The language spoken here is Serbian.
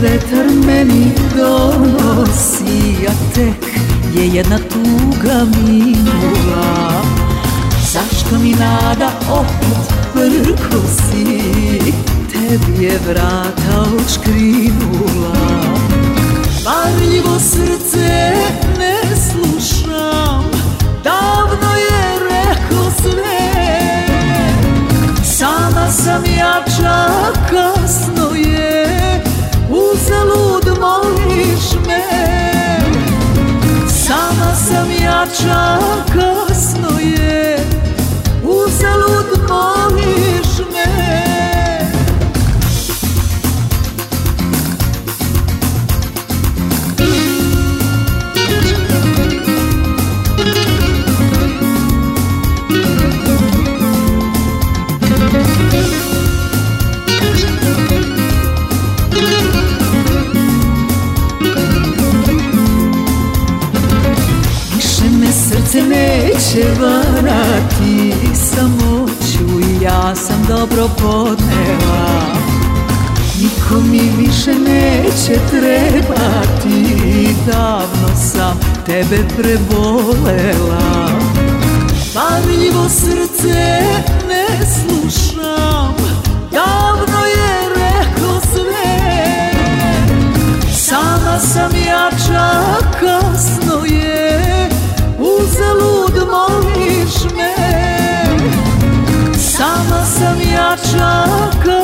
vetar meni donosi, a tek je jedna tuga minula. Zašto mi nada opet prkosi, tebi je vrata odškrinula. Varljivo srce ne slušam, davno je reklo sve. Sama sam jača, kasno je, uzalud moliš me. Sama sam jača, kasno je, uzalud moliš me. Srce neće varati samoću i ja sam dobro podnela. Niko mi više neće trebati, davno sam tebe prebolela. Varljivo srce ne slušam, davno je reklo sve. Sama sam jača, kasno je, uzalud moliš me. Sama sam jača,